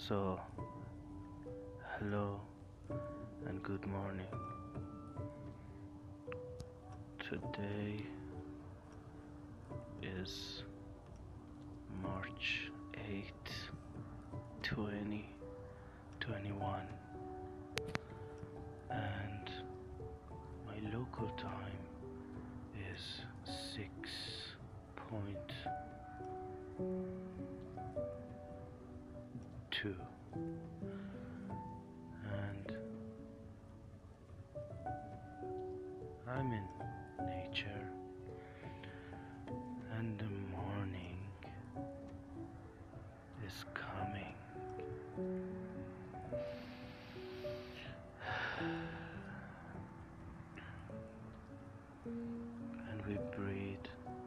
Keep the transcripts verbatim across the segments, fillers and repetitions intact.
So, hello and good morning. Today is March eighth, twenty twenty-one, and my local time is six point two, and I'm in nature, and the morning is coming. And we breathe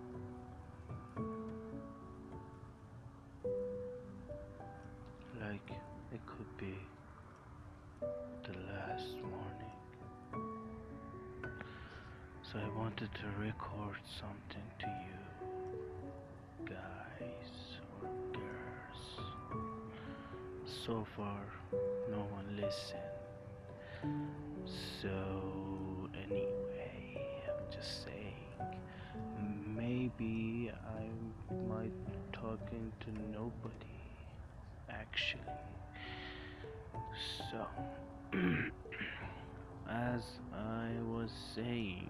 like it could be the last morning. So I wanted to record something to you guys or girls. So far no one listened. So anyway, I'm just saying, maybe I might be talking to nobody actually. So as I was saying,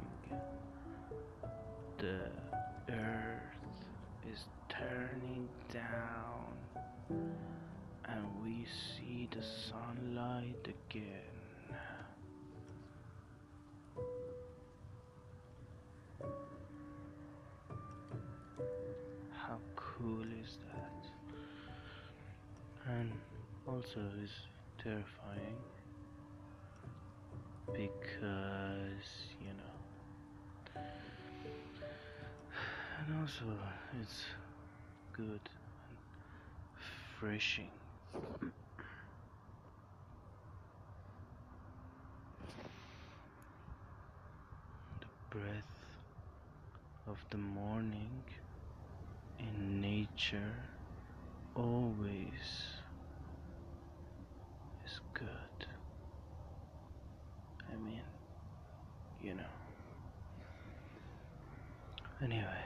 the earth is turning down and we see the sunlight again. How cool is that? And also is terrifying because, you know, and also it's good and refreshing. The breath of the morning in nature always is good. I mean, you know. Anyway,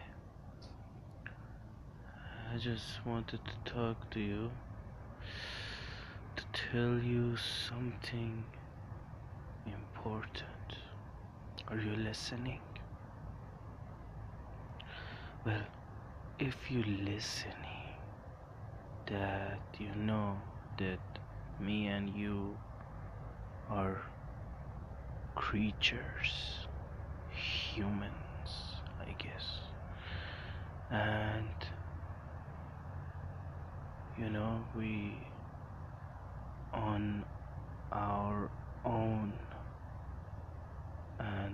I just wanted to talk to you to tell you something important. Are you listening? Well, if you listening, that you know that me and you are creatures, humans, I guess, and you know, we on our own, and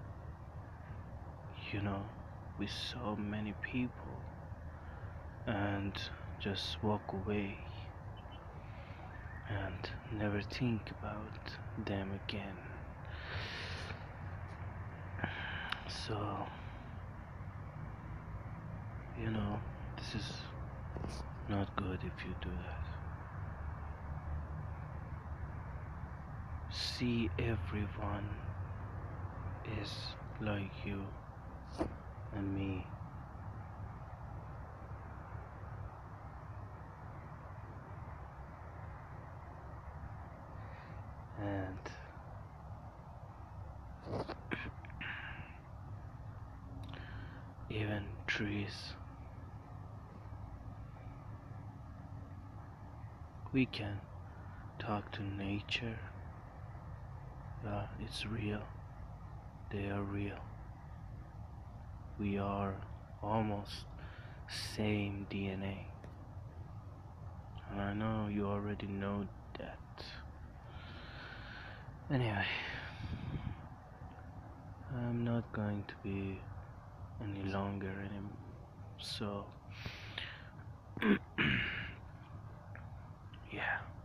you know, we saw many people and just walk away and never think about them again. So, you know, this is not good if you do that. See, everyone is like you and me. And even trees. We can talk to nature. Yeah, it's real. They are real. We are almost same D N A. And I know you already know that. Anyway, I'm not going to be any longer anymore. So, yeah.